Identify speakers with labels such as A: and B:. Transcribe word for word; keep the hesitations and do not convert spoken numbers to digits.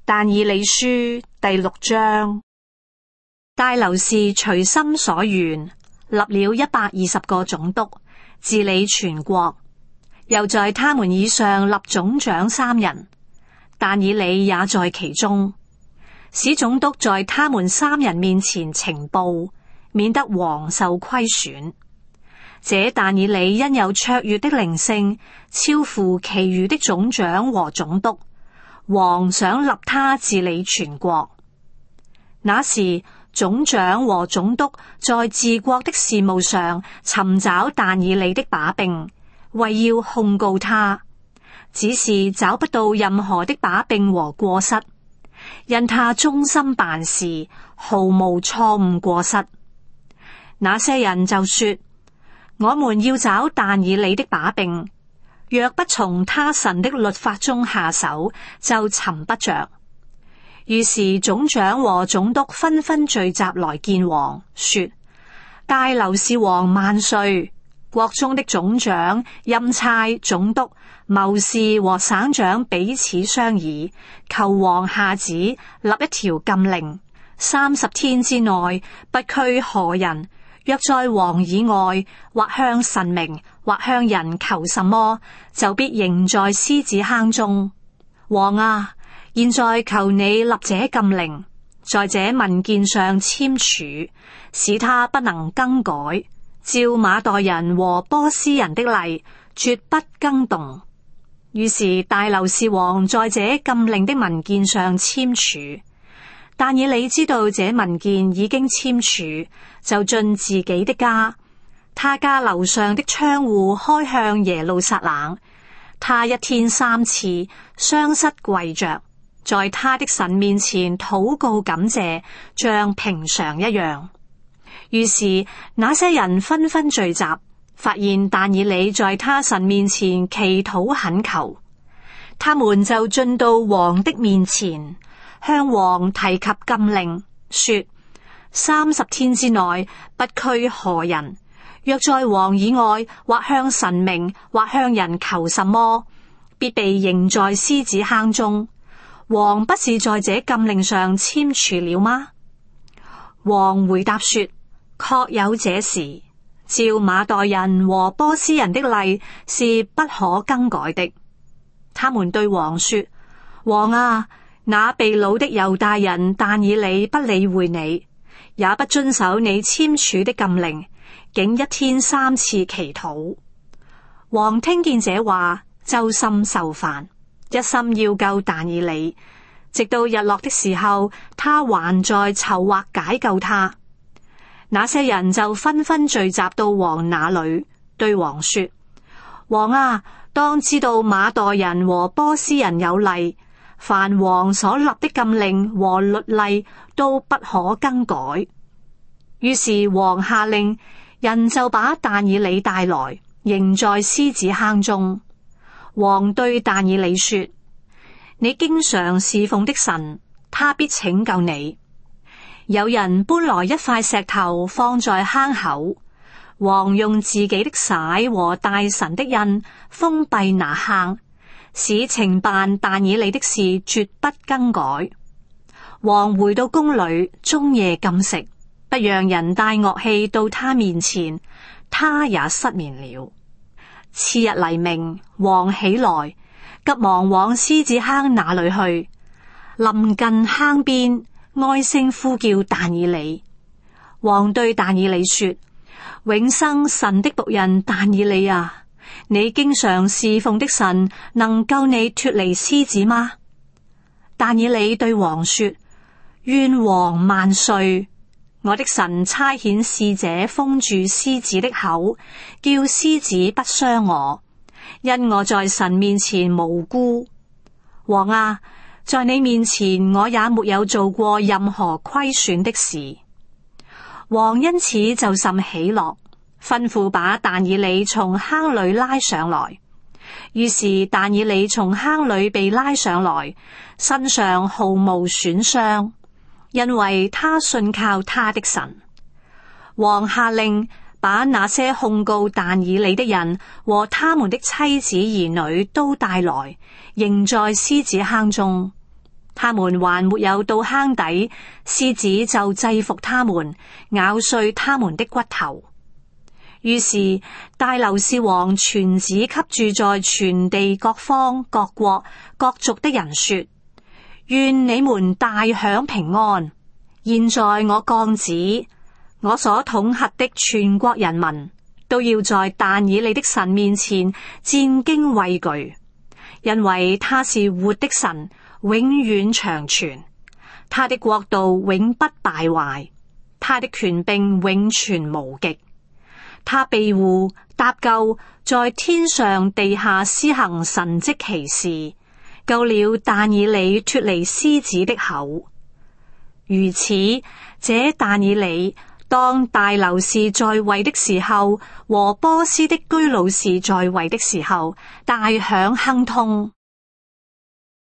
A: 但以理書第六章。大流士隨心所願，立了一百二十個總督，治理全國，又在他們以上立總長三人，但以理也在其中，使總督在他們三人面前呈報，免得王受虧損。這但以理因有卓越的靈性，超乎其餘的總長和總督，王想立他治理全國。那時總長和總督在治國的事務上尋找但以理的把柄，為要控告他，只是找不到任何的把柄和過失，因他忠心辦事，毫無錯誤過失。那些人就說：我們要找但以理的把柄，若不從他神的律法中下手，就尋不着。於是總長和總督紛紛聚集來見王，說：大流士王萬歲！國中的總長、欽差、總督、謀士和省長彼此商議，求王下旨立一條禁令，三十天之內不拘何人，若在王以外，或向神明，或向人求什麼，就必扔在獅子坑中。王啊，現在求你立這禁令，在這文件上簽署，使他不能更改，照馬代人和波斯人的例，絕不更動。於是大流士王在這禁令的文件上簽署。但以理知道這文件已經簽署，就進自己的家，他家樓上的窗戶開向耶路撒冷，他一天三次雙膝跪着，在他的神面前禱告感謝，像平常一樣。於是那些人紛紛聚集，發現但以理在他神面前祈禱懇求，他們就進到王的面前，向王提及禁令，說：三十天之內不拘何人，若在王以外，或向神明，或向人求什麼，必被扔在獅子坑中。王不是在這禁令上簽署了嗎？王回答說：確有這事，照馬代人和波斯人的例是不可更改的。他們對王說：王啊，那被擄的猶大人但以理不理會你，也不遵守你簽署的禁令，竟一天三次祈禱。王聽見這話，就甚受煩，一心要救但以理，直到日落的時候，他還在籌劃解救他。那些人就紛紛聚集到王那裏，對王說：王啊，當知道馬代人和波斯人有例，凡王所立的禁令和律例都不可更改。於是王下令，人就把但以理帶來，扔在獅子坑中。王對但以理說：你經常侍奉的神，他必拯救你。有人搬來一塊石頭放在坑口，王用自己的璽和大神的印封閉那坑，使懲辦但以理的事絕不更改。王回到宮裏，終夜禁食，不讓人帶樂器到他面前，他也失眠了。次日黎明，王起來，急忙往獅子坑那裏去，臨近坑邊，哀聲呼叫但以理。王對但以理說：永生神的僕人但以理啊，你經常侍奉的神能救你脫離獅子嗎？但以理對王說：願王萬歲！我的神差遣使者封住獅子的口，叫獅子不傷我，因我在神面前無辜。王啊，在你面前我也沒有做過任何虧損的事。王因此就甚喜樂，吩咐把但以理從坑裏拉上來。於是但以理從坑裏被拉上來，身上毫無損傷，因為他信靠他的神。王下令把那些控告但以理的人和他們的妻子兒女都帶來，扔在獅子坑中。 他們還沒有到坑底，獅子就制服他們，咬碎他們的骨頭。於是大流士王傳旨給住在全地各方各國各族的人說：願你們大享平安！現在我降旨，我所統轄的全國人民都要在但以理的神面前戰兢畏懼，因為他是活的神，永遠長存，他的國度永不敗壞，他的權柄永存無極。他庇護搭救，在天上地下施行神蹟奇事，救了但以理脫離獅子的口。如此，這但以理當大流士在位的時候，和波斯的居魯士在位的時候，大享亨通。